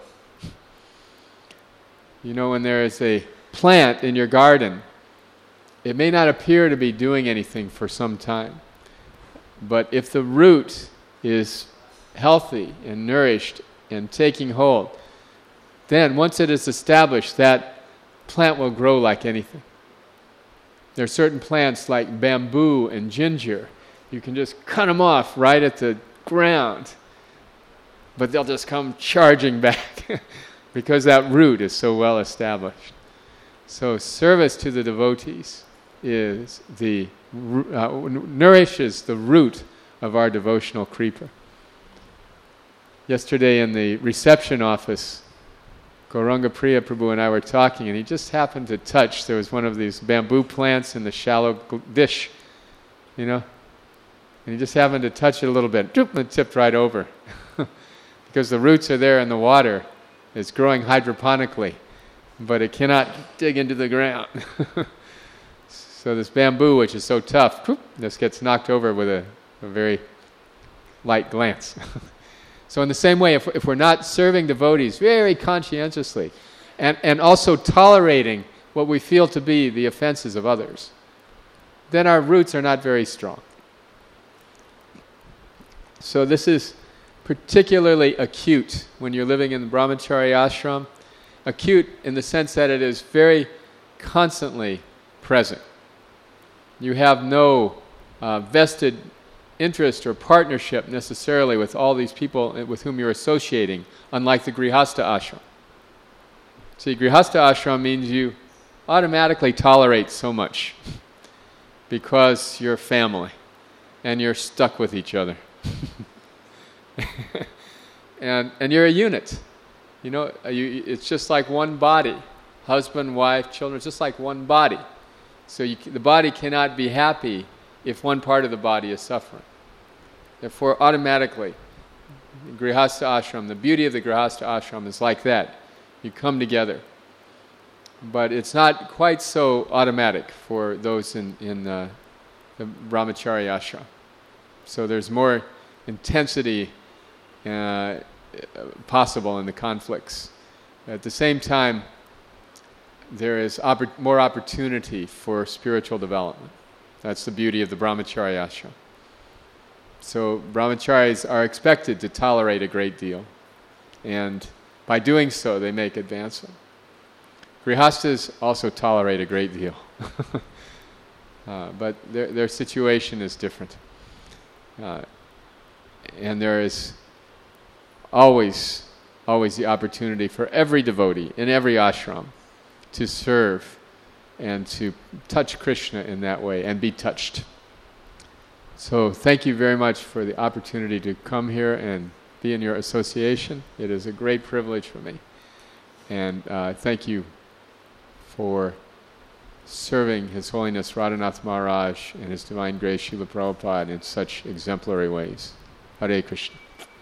You know, when there is a plant in your garden, it may not appear to be doing anything for some time, but if the root is healthy and nourished and taking hold, then once it is established, that plant will grow like anything. There are certain plants like bamboo and ginger. You can just cut them off right at the ground, but they'll just come charging back because that root is so well established. So service to the devotees is nourishes the root of our devotional creeper. Yesterday in the reception office, Gauranga Priya Prabhu and I were talking, and he just happened to touch, there was one of these bamboo plants in the shallow dish, you know, and he just happened to touch it a little bit, and it tipped right over. Because the roots are there in the water, it's growing hydroponically, but it cannot dig into the ground. So this bamboo, which is so tough, just gets knocked over with a very light glance. So in the same way, if we're not serving devotees very conscientiously and also tolerating what we feel to be the offenses of others, then our roots are not very strong. So this is particularly acute when you're living in the brahmachari ashram. Acute in the sense that it is very constantly present. You have no vested interest or partnership necessarily with all these people with whom you're associating, unlike the Grihastha ashram. See, Grihastha ashram means you automatically tolerate so much because you're family and you're stuck with each other. and you're a unit. You know, it's just like one body. Husband, wife, children, it's just like one body. So the body cannot be happy if one part of the body is suffering. Therefore, automatically, the Grihastha ashram, the beauty of the Grihastha ashram is like that. You come together. But it's not quite so automatic for those in the brahmachari ashram. So there's more intensity possible in the conflicts. At the same time, there is more opportunity for spiritual development. That's the beauty of the brahmachari ashram. So brahmacharis are expected to tolerate a great deal, and by doing so, they make advancement. Grihasthas also tolerate a great deal, but their situation is different. And there is always the opportunity for every devotee in every ashram to serve and to touch Krishna in that way and be touched. So thank you very much for the opportunity to come here and be in your association. It is a great privilege for me. And thank you for serving His Holiness Radhanath Maharaj and His Divine Grace Srila Prabhupada in such exemplary ways. Hare Krishna.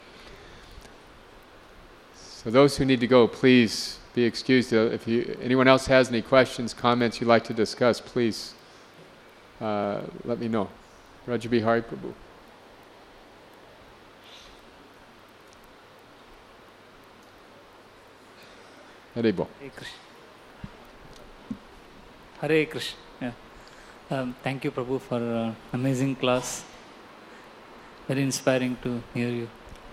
So those who need to go, please be excused. If anyone else has any questions, comments you'd like to discuss, please let me know. Raja Bihari Prabhu. Hare Bo. Hare Krishna. Hare Krishna. Yeah. Thank you, Prabhu, for amazing class. Very inspiring to hear you.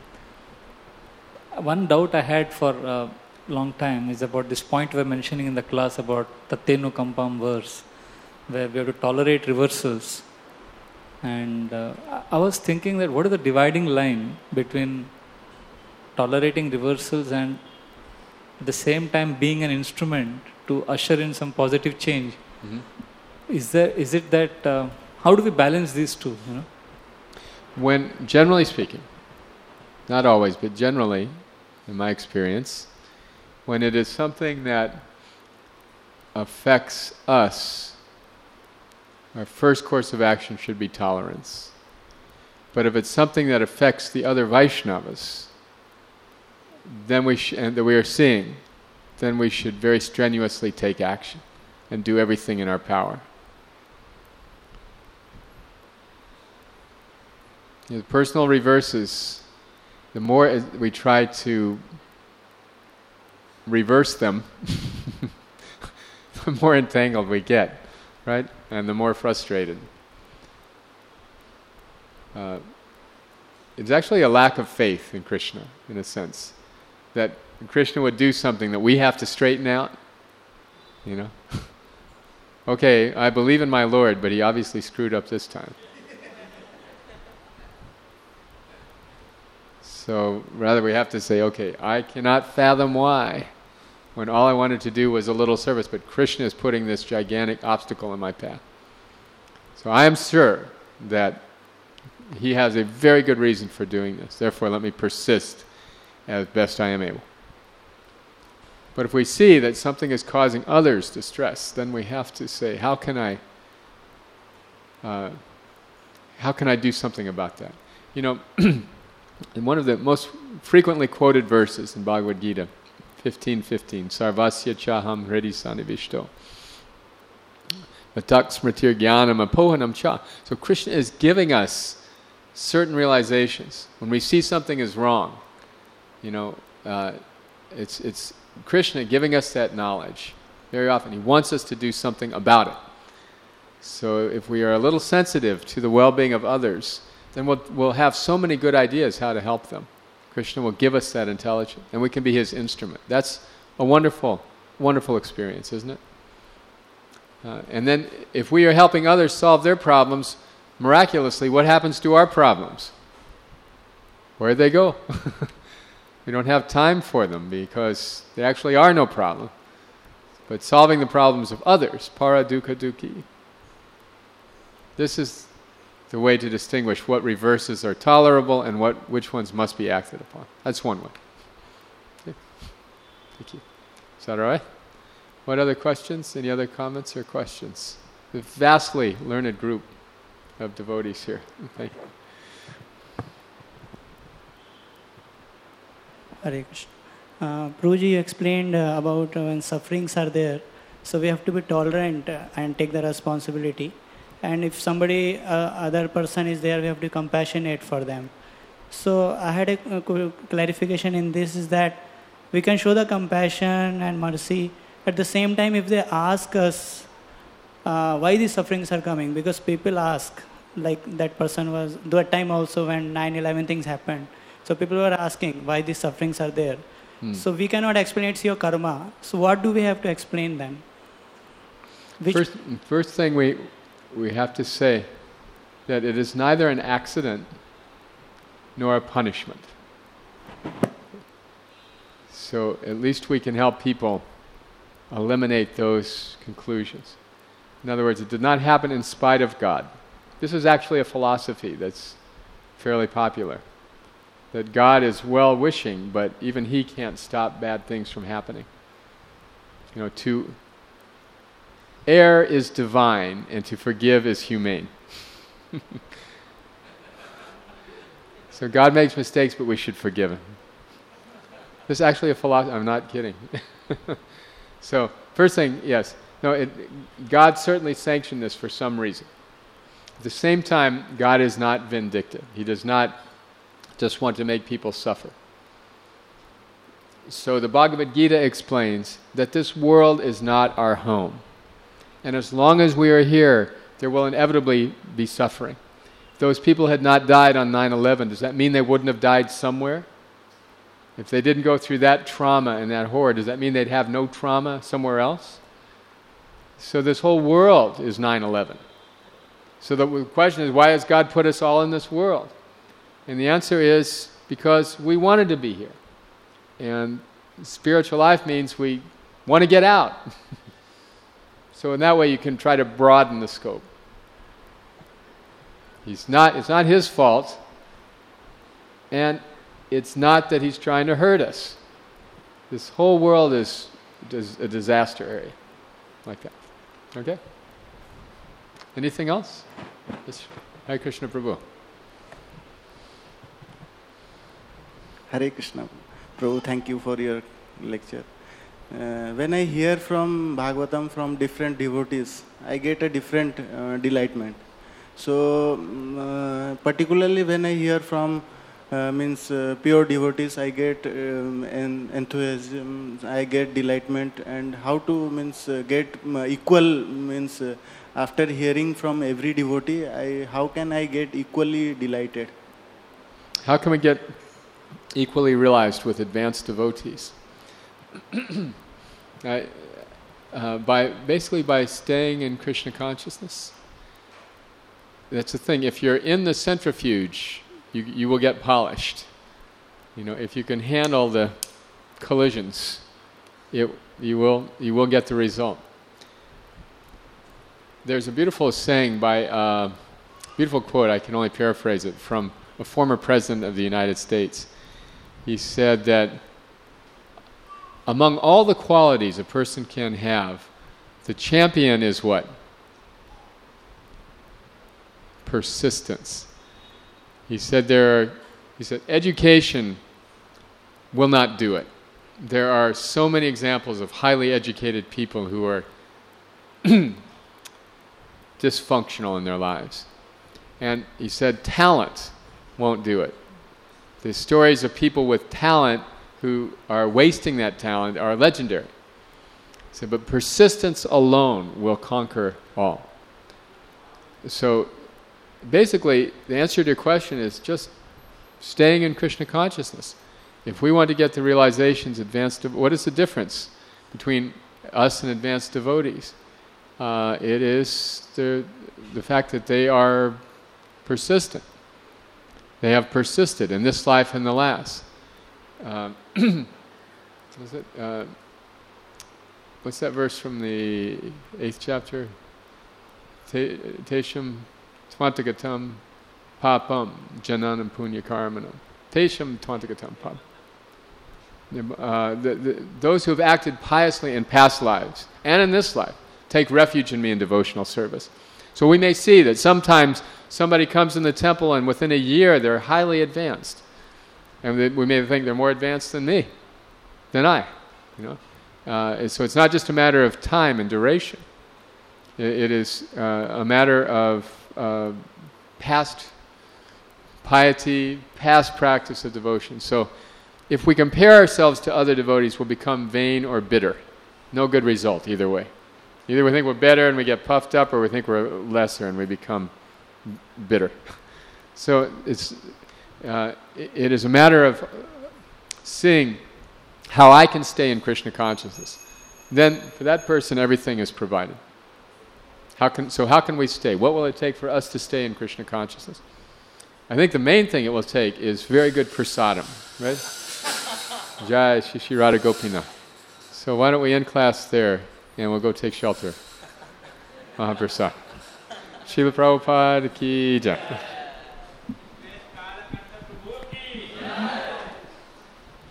One doubt I had for a long time is about this point we were mentioning in the class about Tatenu Kampam verse, where we have to tolerate reversals. And I was thinking that what is the dividing line between tolerating reversals and at the same time being an instrument to usher in some positive change? Mm-hmm. Is it that, how do we balance these two? You know? When, generally speaking, not always, but generally, in my experience, when it is something that affects us, our first course of action should be tolerance. But if it's something that affects the other Vaishnavas, then and that we are seeing, then we should very strenuously take action and do everything in our power. The personal reverses, the more we try to reverse them, the more entangled we get, right? And the more frustrated. It's actually a lack of faith in Krishna, in a sense. That Krishna would do something that we have to straighten out, you know? Okay, I believe in my Lord, but he obviously screwed up this time. So rather we have to say, okay, I cannot fathom why, when all I wanted to do was a little service, but Krishna is putting this gigantic obstacle in my path. So I am sure that he has a very good reason for doing this. Therefore, let me persist as best I am able. But if we see that something is causing others distress, then we have to say, how can I do something about that? You know, in one of the most frequently quoted verses in Bhagavad Gita, 15:15, Sarvasya chaham hridi sanivishto. Matak smritir jnanam apohanam cha. So Krishna is giving us certain realizations. When we see something is wrong, you know, it's Krishna giving us that knowledge. Very often he wants us to do something about it. So if we are a little sensitive to the well-being of others, then we'll have so many good ideas how to help them. Krishna will give us that intelligence, and we can be his instrument. That's a wonderful, wonderful experience, isn't it? And then if we are helping others solve their problems, miraculously, what happens to our problems? Where do they go? We don't have time for them because they actually are no problem. But solving the problems of others, para dukkha dukhi. This is the way to distinguish what reverses are tolerable and which ones must be acted upon. That's one way. Okay. Thank you. Is that all right? What other questions? Any other comments or questions? A vastly learned group of devotees here. Thank you. Hare Krishna. Prabhuji, you explained about when sufferings are there, so we have to be tolerant and take the responsibility. And if somebody, other person is there, we have to be compassionate for them. So I had a clarification in this is that we can show the compassion and mercy. At the same time, if they ask us why these sufferings are coming, because people ask, like that person was, that time also when 9/11 things happened. So people were asking why these sufferings are there. So we cannot explain it's your karma. So what do we have to explain then? First thing we have to say that it is neither an accident nor a punishment. So at least we can help people eliminate those conclusions. In other words, it did not happen in spite of God. This is actually a philosophy that's fairly popular. That God is well-wishing, but even He can't stop bad things from happening. You know, to err is divine, and to forgive is humane. So God makes mistakes, but we should forgive Him. This is actually a philosophy. I'm not kidding. So, first thing, yes. No, God certainly sanctioned this for some reason. At the same time, God is not vindictive. He does not just want to make people suffer. So the Bhagavad Gita explains that this world is not our home. And as long as we are here, there will inevitably be suffering. If those people had not died on 9/11, does that mean they wouldn't have died somewhere? If they didn't go through that trauma and that horror, does that mean they'd have no trauma somewhere else? So this whole world is 9/11. So the question is, why has God put us all in this world? And the answer is because we wanted to be here. And spiritual life means we want to get out. So in that way you can try to broaden the scope. It's not His fault. And it's not that He's trying to hurt us. This whole world is a disaster area. Like that. Okay? Anything else? Yes. Hare Krishna Prabhu. Hare Krishna. Prabhu, thank you for your lecture. when I hear from Bhagavatam from different devotees, I get a different delightment. So particularly when I hear from pure devotees, I get enthusiasm, I get delightment, and how to get equal after hearing from every devotee, how can I get equally delighted? How can we get equally realized with advanced devotees? By staying in Krishna consciousness. That's the thing. If you're in the centrifuge, you will get polished. If you can handle the collisions, you will get the result. There's a beautiful saying beautiful quote, I can only paraphrase it, from a former president of the United States. He said that among all the qualities a person can have, the champion is what? Persistence. He said education will not do it. There are so many examples of highly educated people who are dysfunctional in their lives. And he said talent won't do it. The stories of people with talent who are wasting that talent are legendary. He said, but persistence alone will conquer all. So basically, the answer to your question is just staying in Krishna consciousness. If we want to get the realizations, what is the difference between us and advanced devotees? It is the fact that they are persistent. They have persisted in this life and the last. What's that verse from the 8th chapter? Tesham Twantagatam Papam Jananam Punya Karmanam. Tesham Twantagatam Papam. Those who have acted piously in past lives and in this life take refuge in me in devotional service. So we may see that sometimes somebody comes in the temple and within a year they're highly advanced. And we may think they're more advanced than me, than I. So it's not just a matter of time and duration. It is a matter of past piety, past practice of devotion. So if we compare ourselves to other devotees, we'll become vain or bitter. No good result either way. Either we think we're better and we get puffed up, or we think we're lesser and we become bitter. So it is a matter of seeing how I can stay in Krishna consciousness. Then for that person everything is provided. How can we stay? What will it take for us to stay in Krishna consciousness? I think the main thing it will take is very good prasadam, right? Jai Shri Radha Gopinath. So why don't we end class there and we'll go take shelter. Mahaprasad. Srila Prabhupada ki jai.